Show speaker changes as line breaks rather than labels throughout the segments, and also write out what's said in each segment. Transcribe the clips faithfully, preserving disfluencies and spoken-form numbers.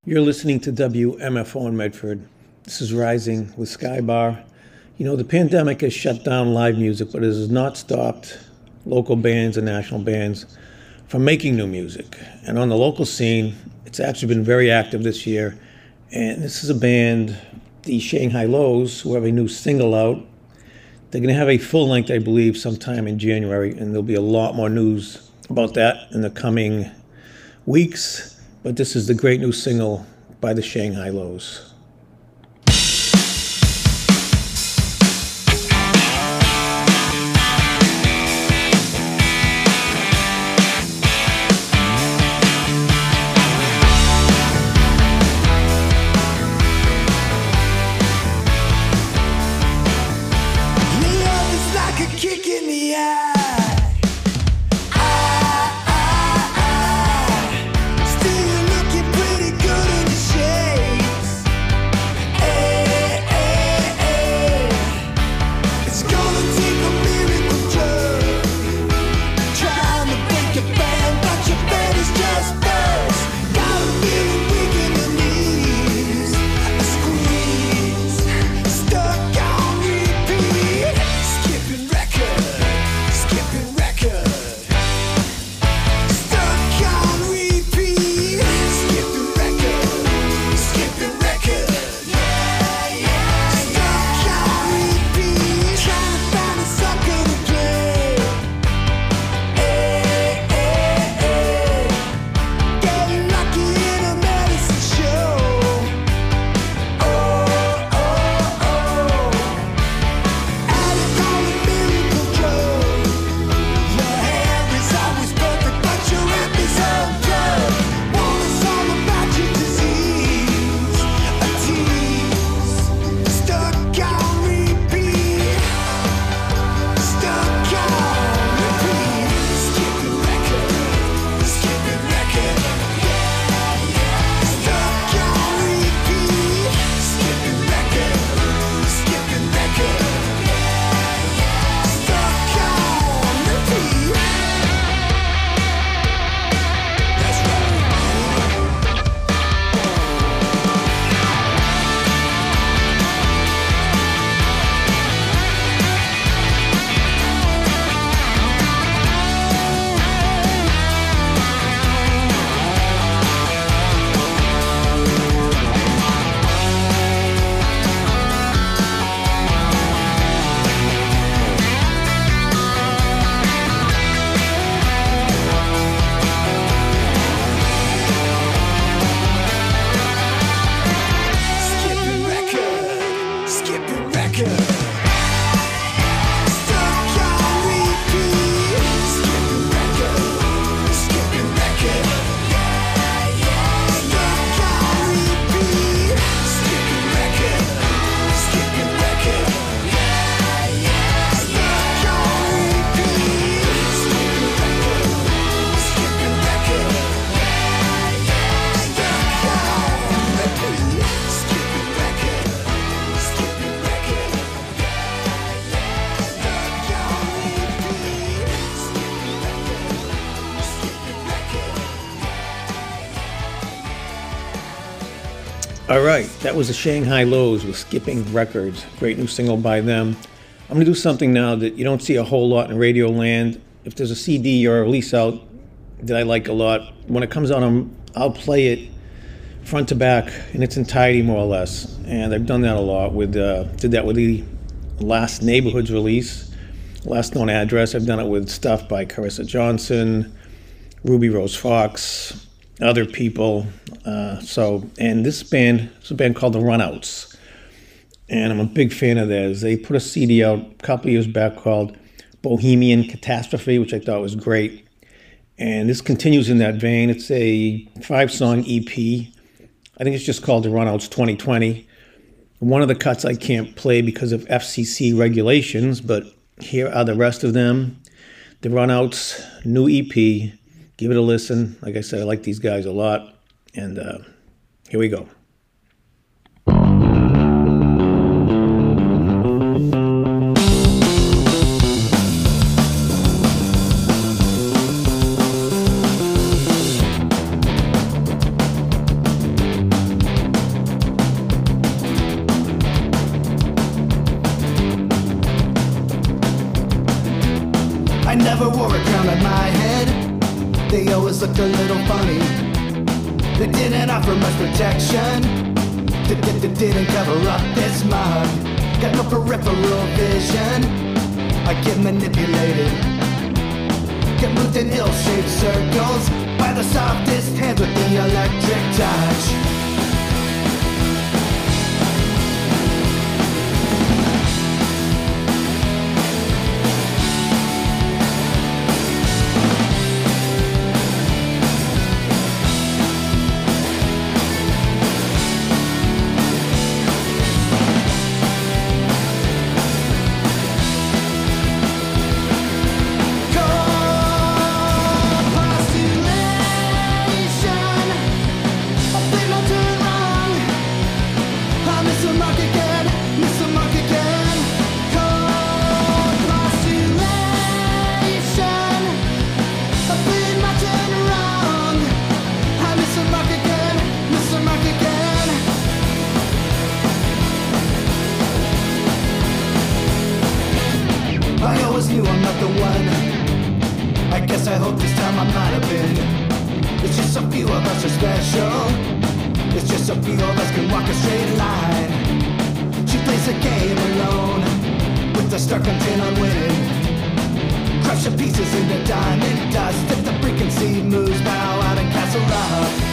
You're listening to W M F O in Medford. This is Rising with Skybar. You know, the pandemic has shut down live music, but it has not stopped local bands and national bands from making new music. And on the local scene, it's actually been very active this year. And this is a band, the Shanghai Lows, who have a new single out. They're going to have a full length, I believe, sometime in January, and there'll be a lot more news about that in the coming weeks. But this is the great new single by the Shanghai Lows. All right, that was the Shanghai Lows with Skipping Records. Great new single by them. I'm going to do something now that you don't see a whole lot in radio land. If there's a C D or a release out that I like a lot, when it comes out, I'm, I'll play it front to back in its entirety, more or less. And I've done that a lot. With uh, did that with the Last Neighborhoods release, Last Known Address. I've done it with stuff by Carissa Johnson, Ruby Rose Fox, other people. Uh, so, and this band, it's a band called the Runouts. And I'm a big fan of theirs. They put a C D out a couple years back called Bohemian Catastrophe, which I thought was great. And this continues in that vein. It's a five-song E P. I think it's just called the Runouts twenty twenty. One of the cuts I can't play because of F C C regulations, but here are the rest of them. The Runouts, new E P. Give it a listen. Like I said, I like these guys a lot. And uh, here we go.
looked a little funny. They didn't offer much protection. They, they, they didn't cover up this mug. Got no peripheral vision. I get manipulated. Get moved in ill-shaped circles by the softest hands with the electric touch. I always knew I'm not the one. I guess I hope this time I might have been. It's just a few of us are special. It's just a few of us can walk a straight line. She plays the game alone, with the stark intent on winning. Crush the pieces into diamond dust. If the preconceived moves bow out and castle up.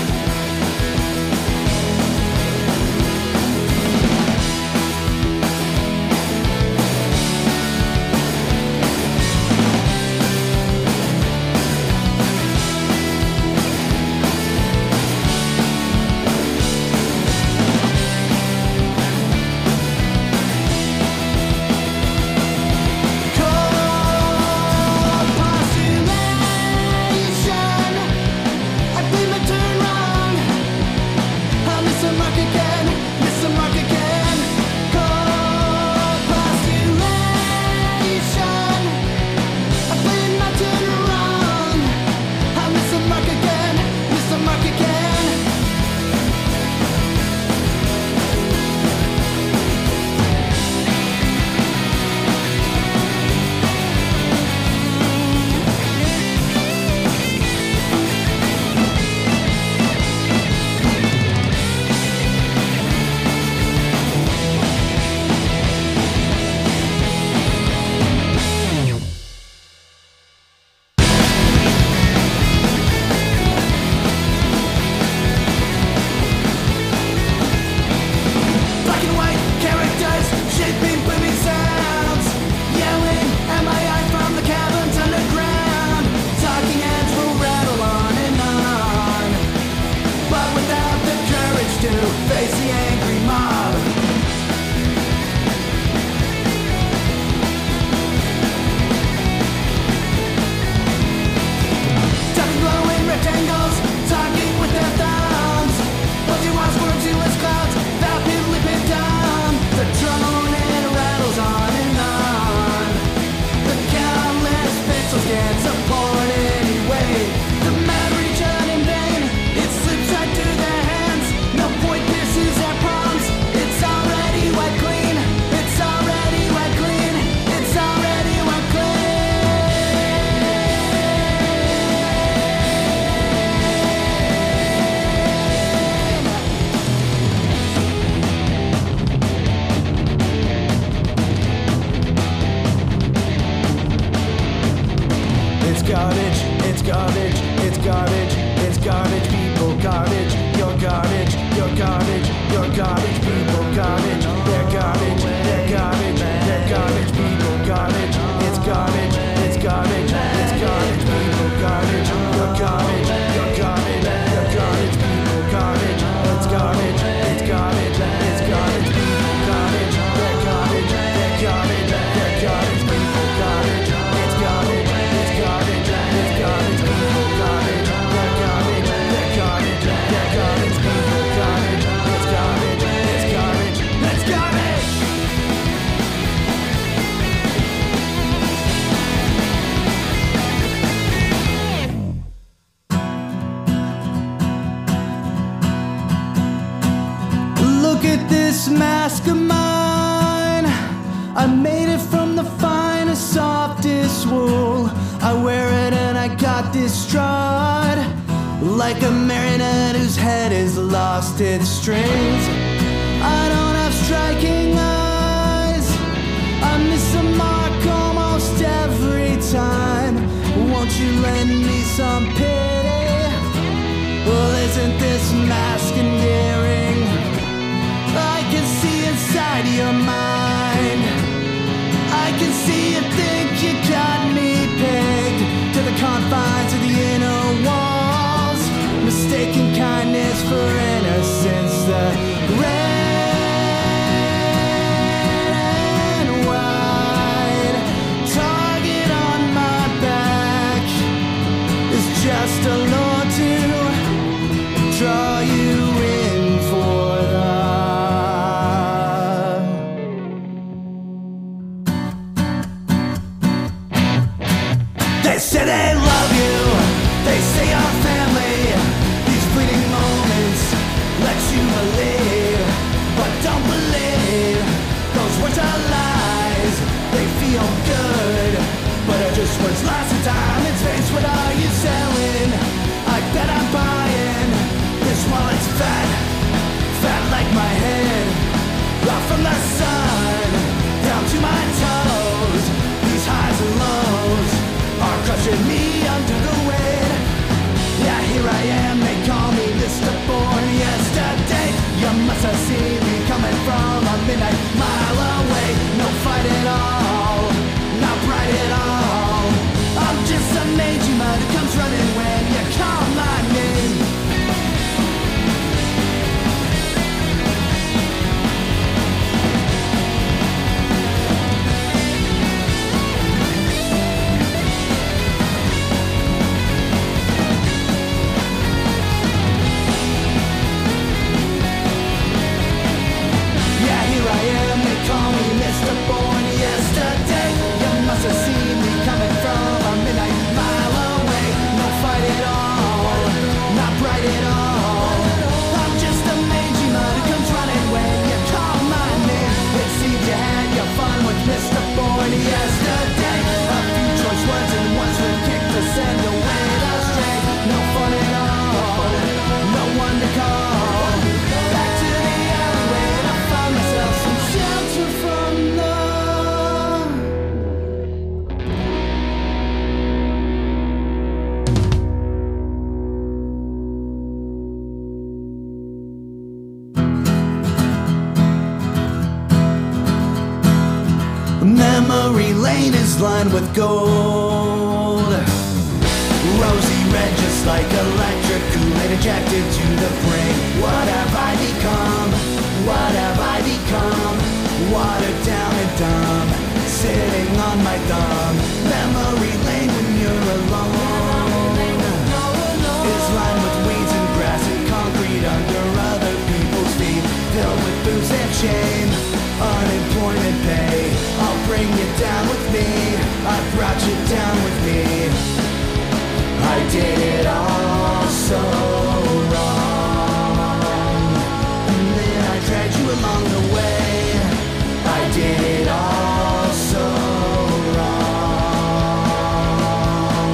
Mask of mine, I made it from the finest, softest wool. I wear it and I got this stride. like a marionette whose head is lost its strings. I don't have striking eyes, I miss the mark almost every time. Won't you lend me some pity? Well, isn't this mask endearing? I can see inside your mind, I can see you think you got me pegged to the confines of the inner walls, mistaking kindness for innocence. The red and white target on my back is just a lure to draw you in for the. They say they love you, they say our family. These fleeting moments let you believe, but don't believe those words are lies. They feel good, but are just words lost in time and space. What are you selling? I bet I'm buying. This wallet's fat, fat like my head. Off from the sun, down to my toes. These highs and lows are crushing me under the weight. Yeah, here I am, they call me Mister Born Yesterday. You must have seen me coming from a midnight mile away. No fight at all, not bright at all. I'm just a mangy mud who comes running when you call my name. Yeah, here I am, they call me Mister Born Yesterday. You must have seen me coming from a midnight mile away. No fight at all, not bright at all. I'm just a mangy mud who comes running when you call my name. It seems you had your fun with Mister Born Yesterday. A few choice words and ones would kick the send away the stray. No fun at all, no one to call. Back to the alleyway to find myself some shelter from the. Memory lane is lined with gold, rosy red just like electric Kool-Aid injected to the brain. What have I become? What have I become? Watered down and dumb, sitting on my thumb. Memory lane when you're alone is lined with weeds and grass and concrete under other people's feet, filled with booze and shame, unemployment pay. I'll bring you down with me, I brought you down with me. I did it all so wrong, and then I dragged you along the way. I did it all so wrong.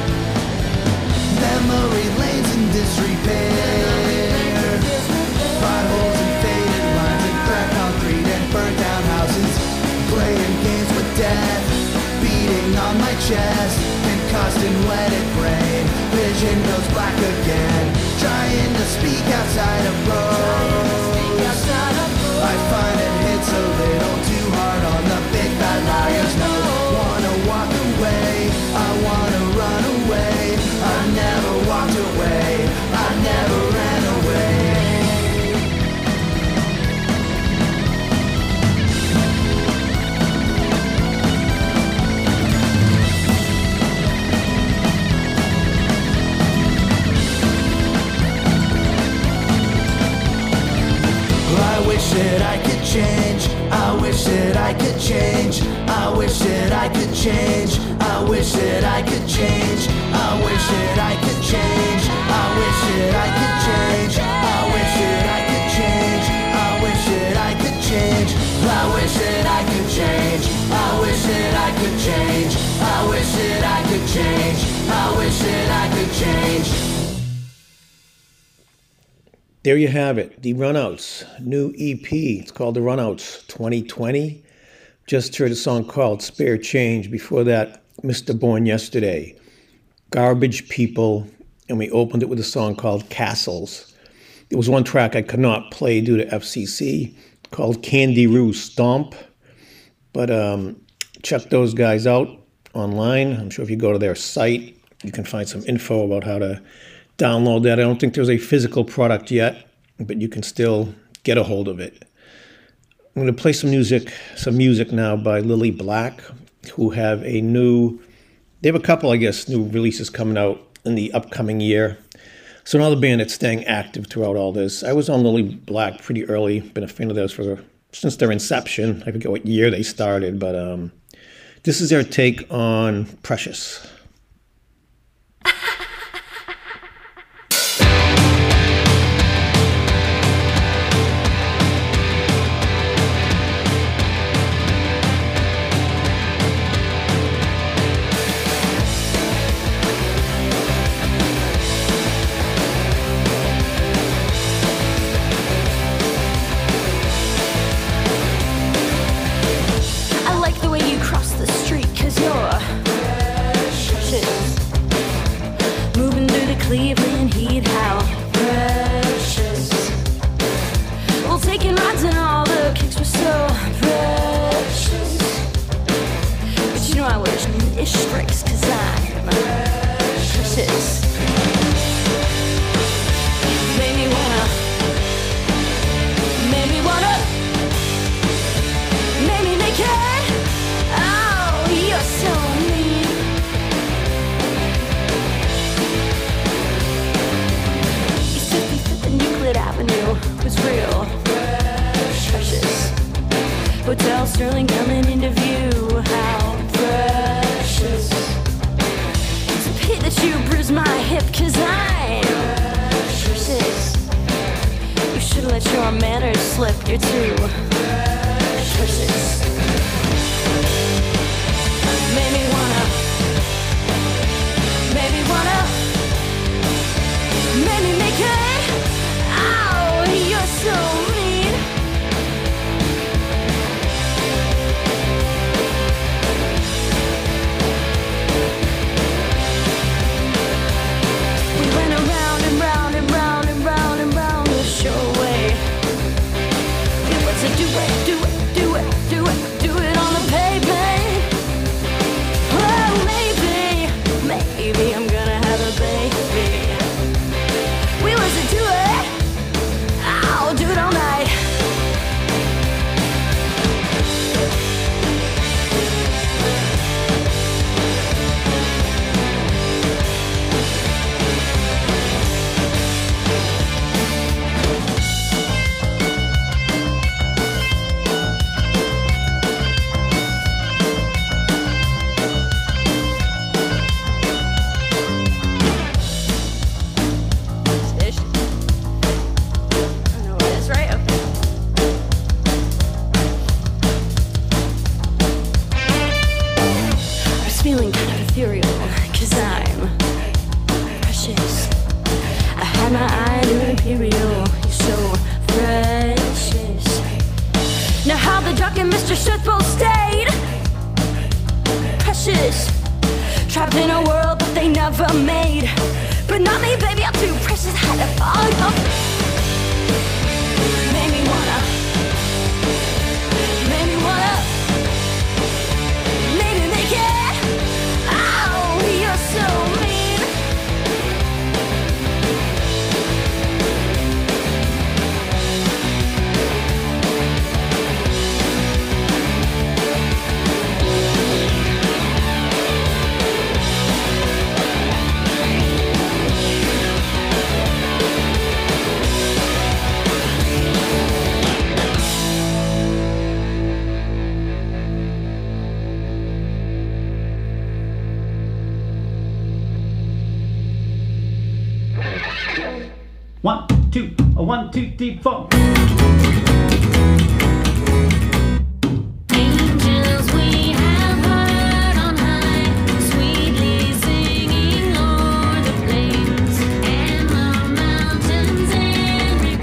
Memory lanes in disrepair, potholes and faded lines and cracked concrete and burnt down houses, playing games with death, beating on my chest, concussed and wetted brain. Vision goes black again, trying to speak outside of prose. I find it hits a little too hard on the big bad liars. No, wanna walk away, I wanna run away. I never walked away, I never ran away. I wish that I could change, I wish that I could change, I wish that I could change, I wish that I could change, I wish that I could change, I wish that I could change, I wish that I could change, I wish that I could change, I wish that I could change, I wish that I could change, I wish that I could change, I wish that I could change.
there you have it. The Runouts, new E P. It's called The Runouts twenty twenty. Just heard a song called Spare Change. Before that, Mister Born Yesterday, Garbage People, and we opened it with a song called Castles. There was one track I could not play due to F C C called Candy Roo Stomp, but um, check those guys out online. I'm sure if you go to their site, you can find some info about how to download that. I don't think there's a physical product yet, but you can still get a hold of it. I'm going to play some music, some music now by Lily Black, who have a new, they have a couple, I guess, new releases coming out in the upcoming year. So another band that's staying active throughout all this. I was on Lily Black pretty early, been a fan of theirs for since their inception. I forget what year they started, but um, this is their take on Precious.
Cleveland heat, how precious. Well, taking rides and all the kicks were so precious. But you know I wish ish strikes, cause I'm precious. Made me wanna, made me wanna, made me naked. Oh, you're so mean. Avenue was real precious. Hotel Sterling coming into view, how precious. It's a pity that you bruised my hip, cause I'm precious. You should've let your manners slip, you're too precious. Made me wanna, made me wanna, made me make it. You're so mean. We went around and round and round and round and round the showway. It was a do it, do it, do it, do it, do it on the pavement. Oh, maybe, maybe I'm gonna have a baby. We was a do it. I'll do it all night. Trapped in a world that they never made. But not me, baby, I'm too precious. Had to fall off. Made me wanna, made me wanna, made me make it. Oh, you're so mean.
One, two, a one, two, three, four.
Angels we have heard on high, sweetly singing o'er the plains and the mountains and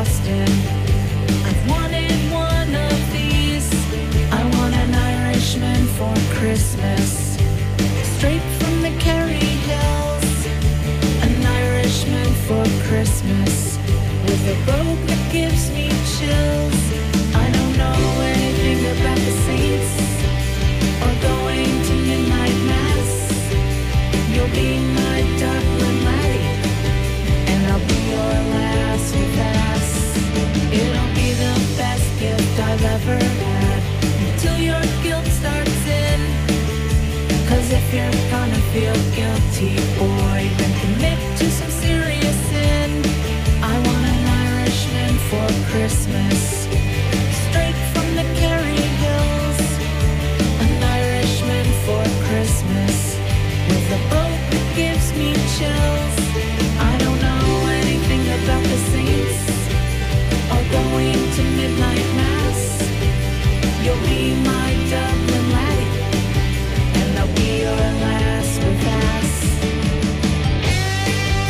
Boston. I've wanted one of these. I want an Irishman for Christmas, straight from the Kerry Hills. An Irishman for Christmas, with a robe that gives me chills. I don't know anything about the saints or going to midnight mass. You'll be my Dublin laddie, and I'll be your last pass. It'll be the best gift I've ever had, until your guilt starts in. Cause if you're gonna feel guilty, boy, then commit to some serious sin. I want an Irishman for Christmas, straight from the Kerry Hills. An Irishman for Christmas, with a boat that gives me chills. I don't know anything about the saints or going to midnight mass. You'll be my Dublin laddie, and I'll be your last with ass.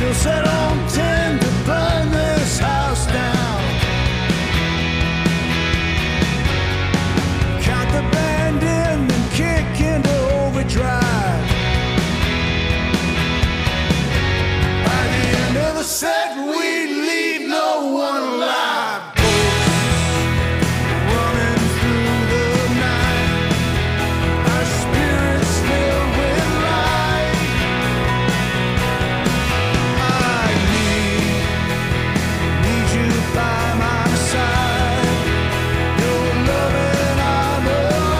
Angels set on ten to burn this house down. Count the band in and kick into overdrive. By the end of the set, we'd leave no one alive. Running through the night, our spirits filled with light. I need, need you by my side. Your loving I'm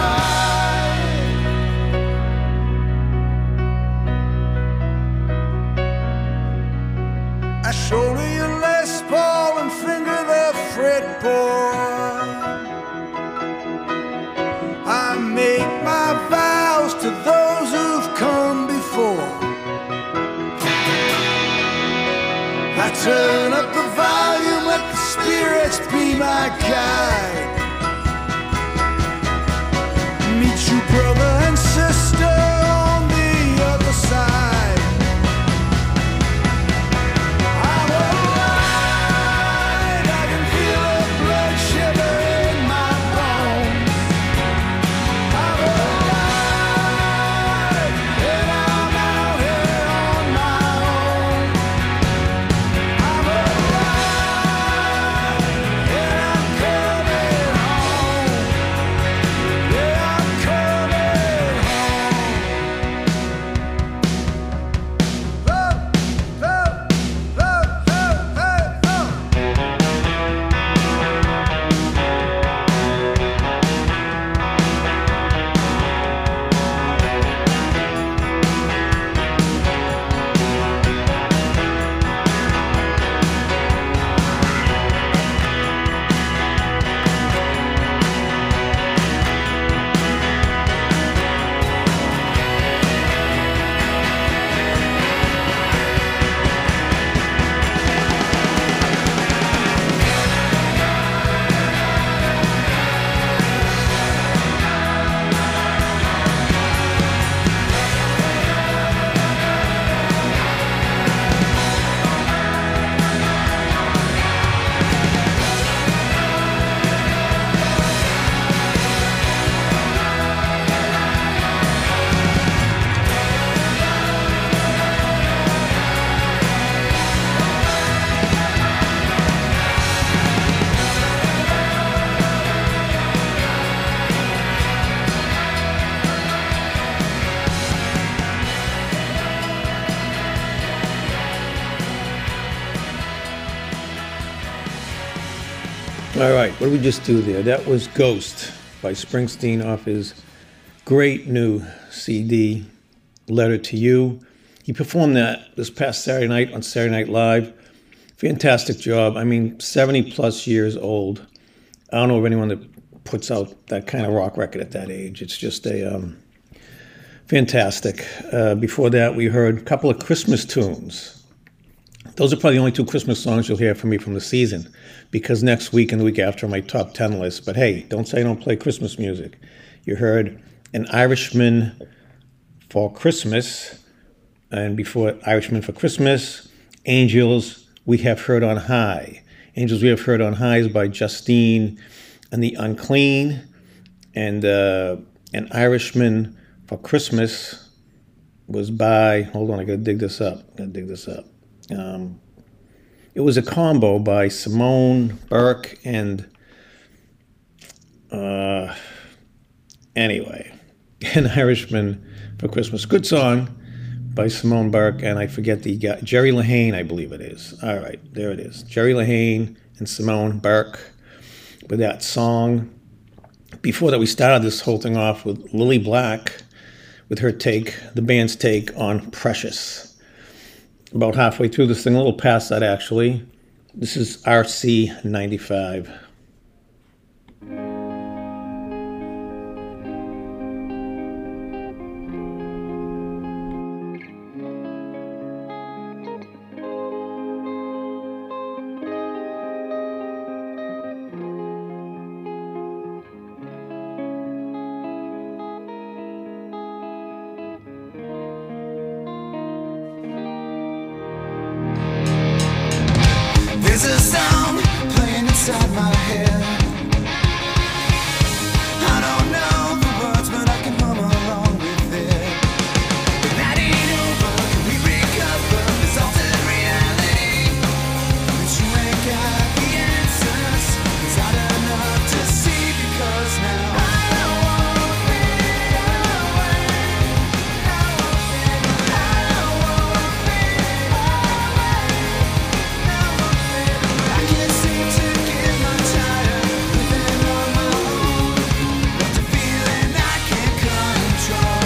alive. I shoulder your Les Paul and finger the fretboard. I make my vows to those who've come before. I turn up the volume, let the spirits be my guide. Meet you, brother and sister, on the other side. I'm alive, I can feel the blood shiver in my bones. I'm alive, and I'm out here on my own. I'm alive, and I'm coming home. Yeah, I'm coming home. Love, love, love, love, love, love.
All right, what did we just do there? That was Ghost by Springsteen off his great new C D, Letter to You. He performed that this past Saturday night on Saturday Night Live. Fantastic job. I mean, seventy plus years old. I don't know of anyone that puts out that kind of rock record at that age. It's just a um, fantastic. Uh, before that, we heard a couple of Christmas tunes. Those are probably the only two Christmas songs you'll hear from me from the season, because next week and the week after are my top ten list. But hey, don't say I don't play Christmas music. You heard An Irishman for Christmas, and before Irishman for Christmas, Angels We Have Heard on High. Angels We Have Heard on High is by Justine and the Unclean, and uh, An Irishman for Christmas was by, hold on, I gotta dig this up, gotta dig this up. Um, it was a combo by Simone Burke and, uh, anyway, An Irishman for Christmas. Good song by Simone Burke, and I forget the guy, Jerry Lahane, I believe it is. All right, there it is. Jerry Lahane and Simone Burke with that song. Before that, we started this whole thing off with Lily Black with her take, the band's take on Precious. About halfway through this thing, a little past that actually. This is R C ninety-five.
my head. I don't know the words, but I can hum along with it. The night ain't over, can we recover this altered reality? But you ain't got the answers. It's not enough to see because now I don't wanna fade away. I won't fade away. I don't wanna fade away. I won't fade away. I can't seem to get much higher, living on my own. What's a feeling I can't control?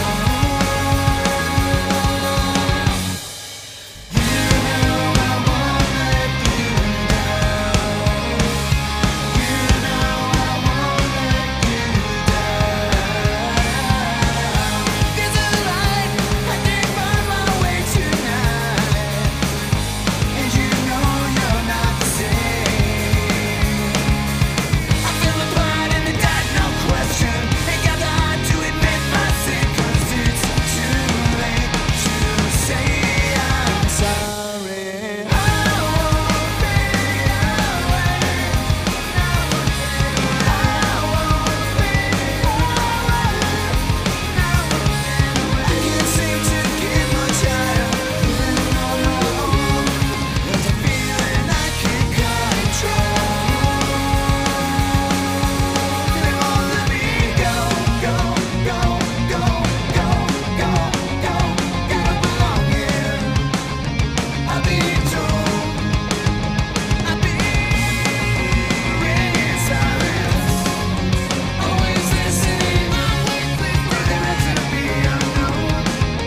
You know I won't let you down. You know I won't let you down. There's a light I can't find my way tonight, and you know you're not the same. I feel the pride and the doubt, no question. Ain't got the heart to admit my sin, 'cause it's too late to say I'm sorry. I won't fade away. I won't fade away. I won't fade away. I can't seem to get much higher, living on my own. There's a feeling I can't control. They won't let me go, go, go, go, go, go, go. I don't belong here. I've been told. I've been in silence, always listening, for the rest to be unknown.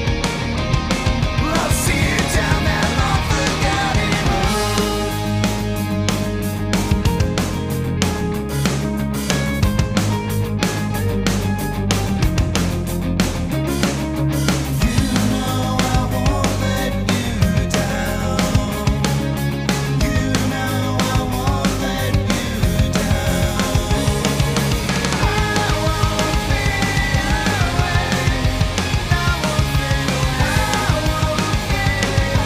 I'll see you down that long forgotten road. You know I won't let you down. You know I won't let you down. I won't fade away. I won't fade away. I won't fade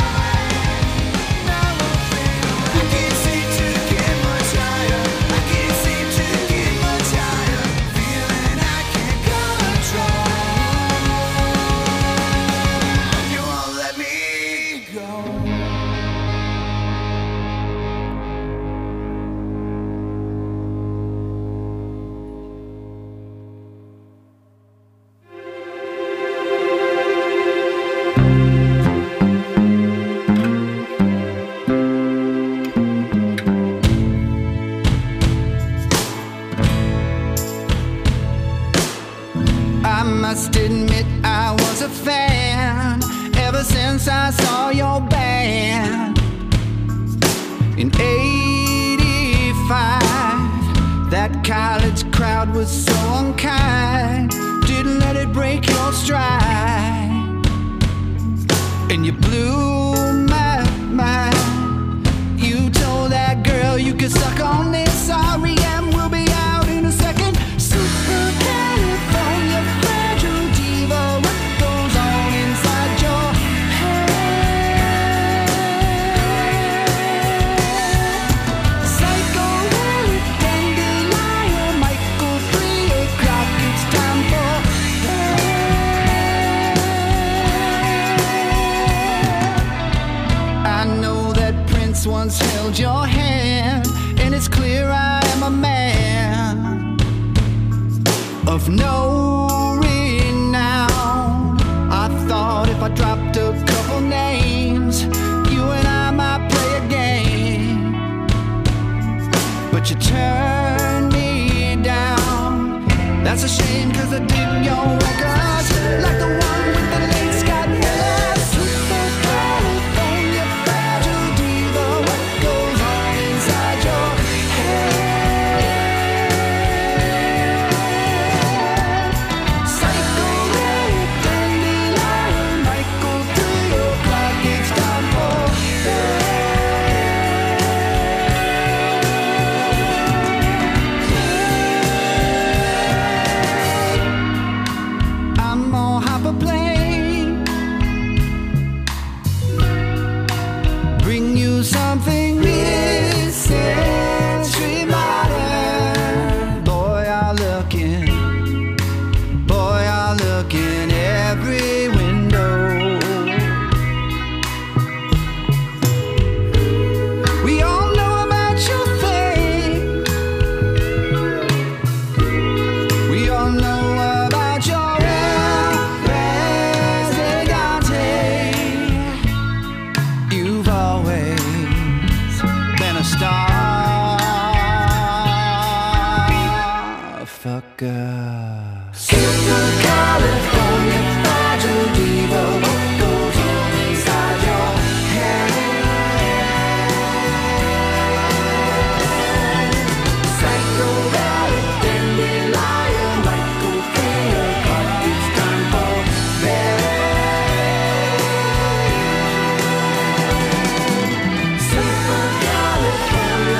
away. I can't seem to get much higher. I can't seem to get much higher. Feeling I can't control. You won't let me go. I must admit I was a fan ever since I saw your band in eighty-five. That college crowd was so unkind, didn't let it break your stride, and you blew my mind. You told that girl you could suck on this R E M. We'll be out in a second. Supercalifragilisticexpialidocious. What goes on inside your head? Psychotic dandelion, Michael, three o'clock. It's time for bed. I know that Prince once held your hand, and it's clear I am a man of no renown. I thought if I dropped a couple names, you and I might play a game, but you turned me down. That's a shame, 'cause I dig your records, like the one with the late Scott Miller. Supercalifragilisticexpialidocious. What goes on inside your head? Psychotic dandelion, Michael, three o'clock. It's time for bed. I'm gonna hop a plane, bring you something mid-century. Starfucker. Supercalifragilistic, what goes on inside your head? Psychobabblic dandelion, lycopene, but it's time for bed. Supercalifragilistic.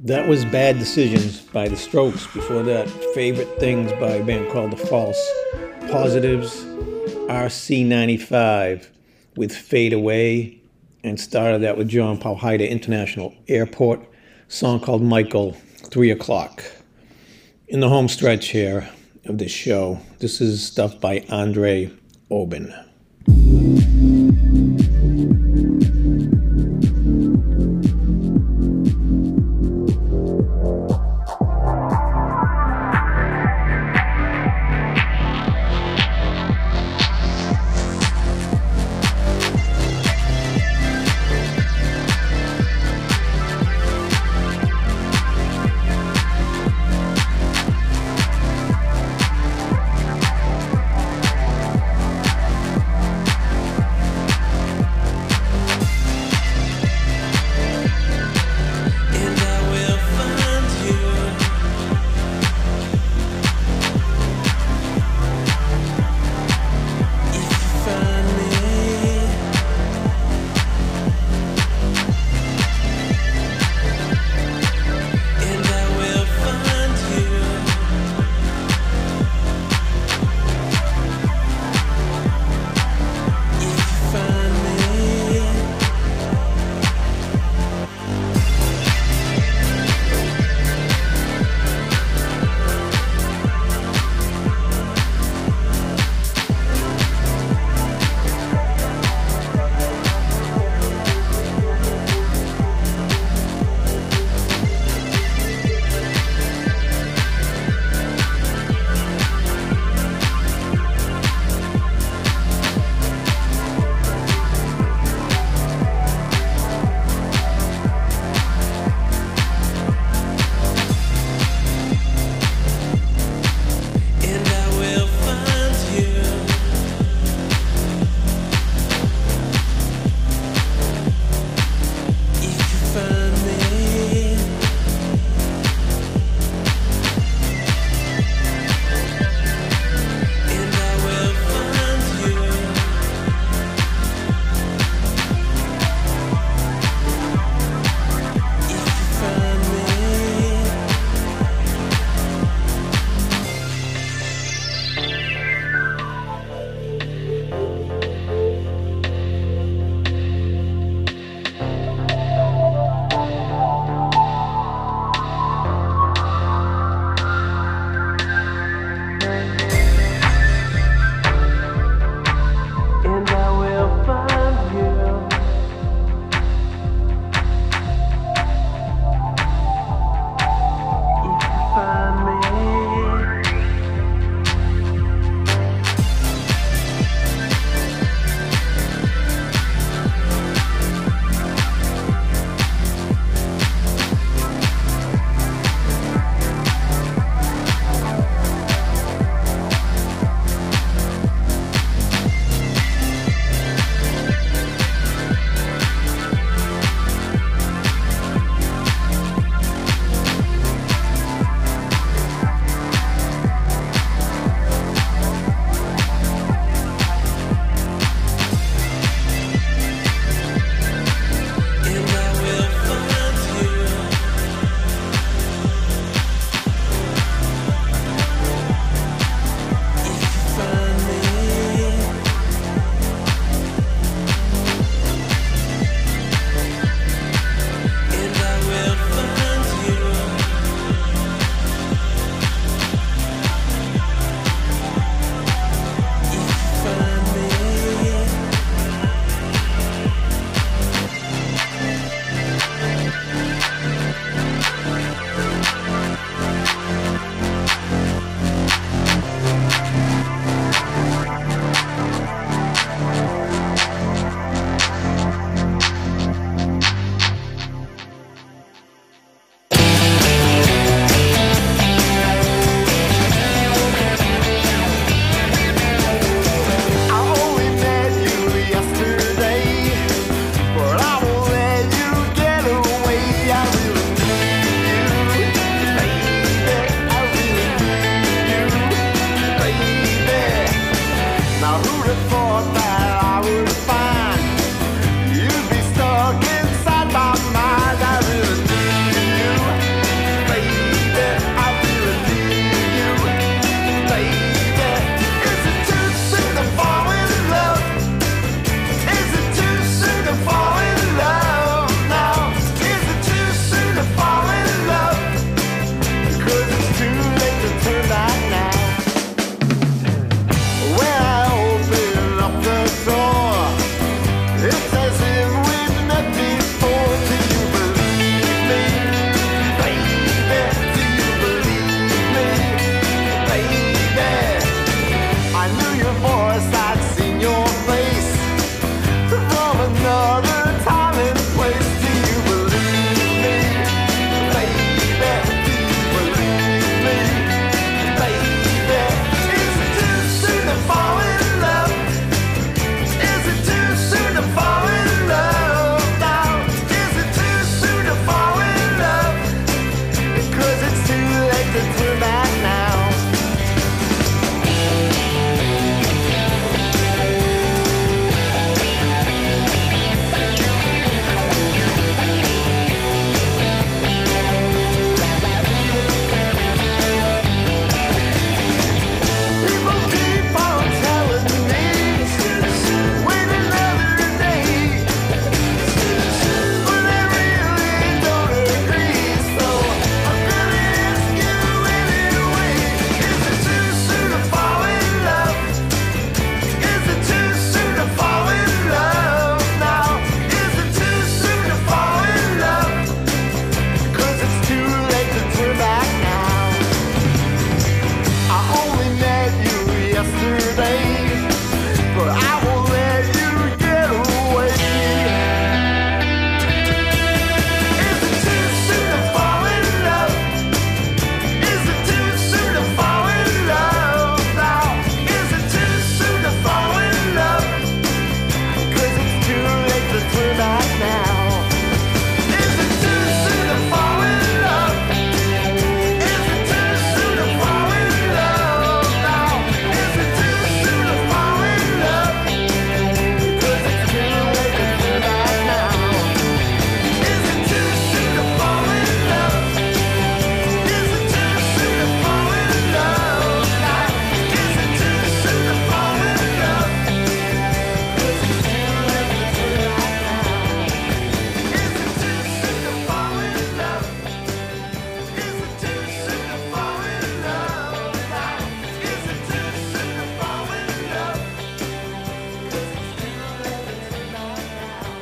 That was Bad Decisions by The Strokes. Before that, Favorite Things by a band called The False Positives. R C ninety-five with Fade Away. And started that with John Paul Haida, International Airport. Song called Michael, three o'clock. In the home stretch here of this show, this is stuff by Andre Obin.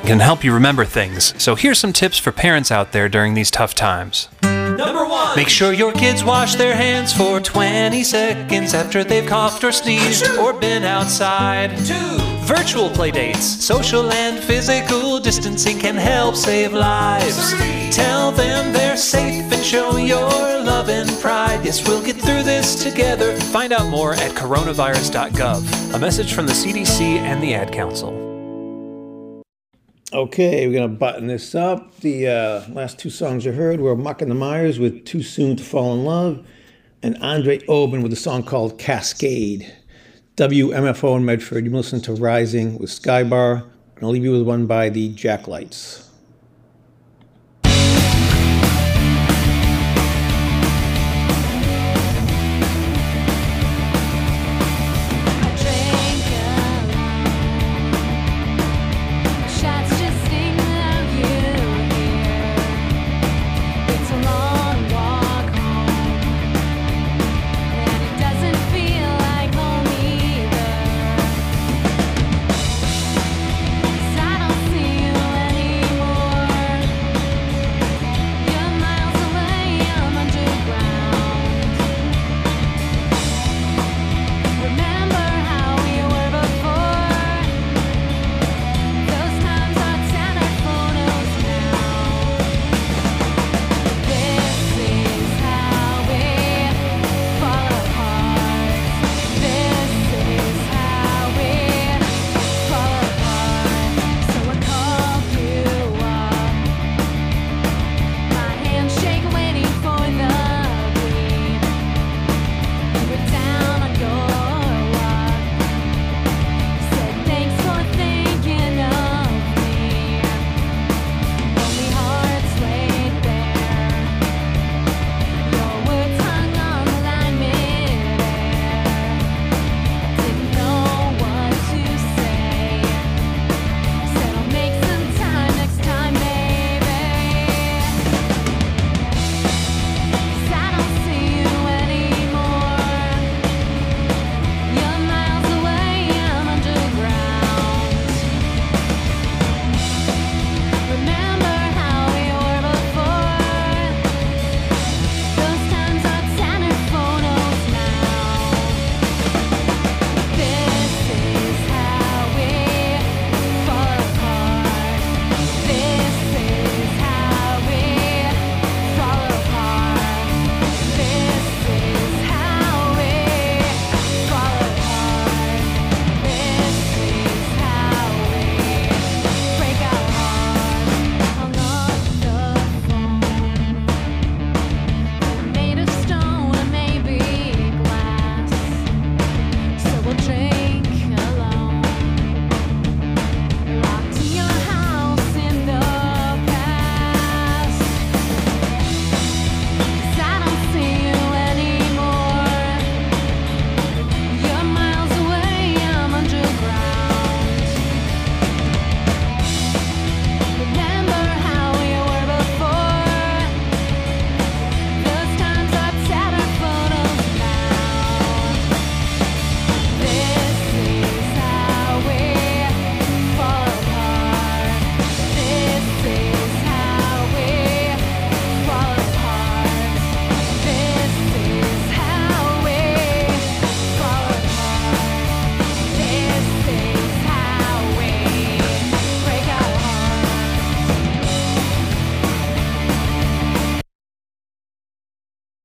can help you remember things. So here's some tips for parents out there during these tough times.
Number one.
Make sure your kids wash their hands for twenty seconds after they've coughed or sneezed or been outside.
Two.
Virtual playdates. Social and physical distancing can help save lives.
Three.
Tell them they're safe and show your love and pride. Yes, we'll get through this together. Find out more at coronavirus dot gov. A message from the C D C and the Ad Council.
Okay, we're going to button this up. The uh, last two songs you heard were Muck and the Myers with Too Soon to Fall in Love and Andre Oben with a song called Cascade. W M F O in Medford, you listen to Rising with Skybar, and I'll leave you with one by the Jacklights.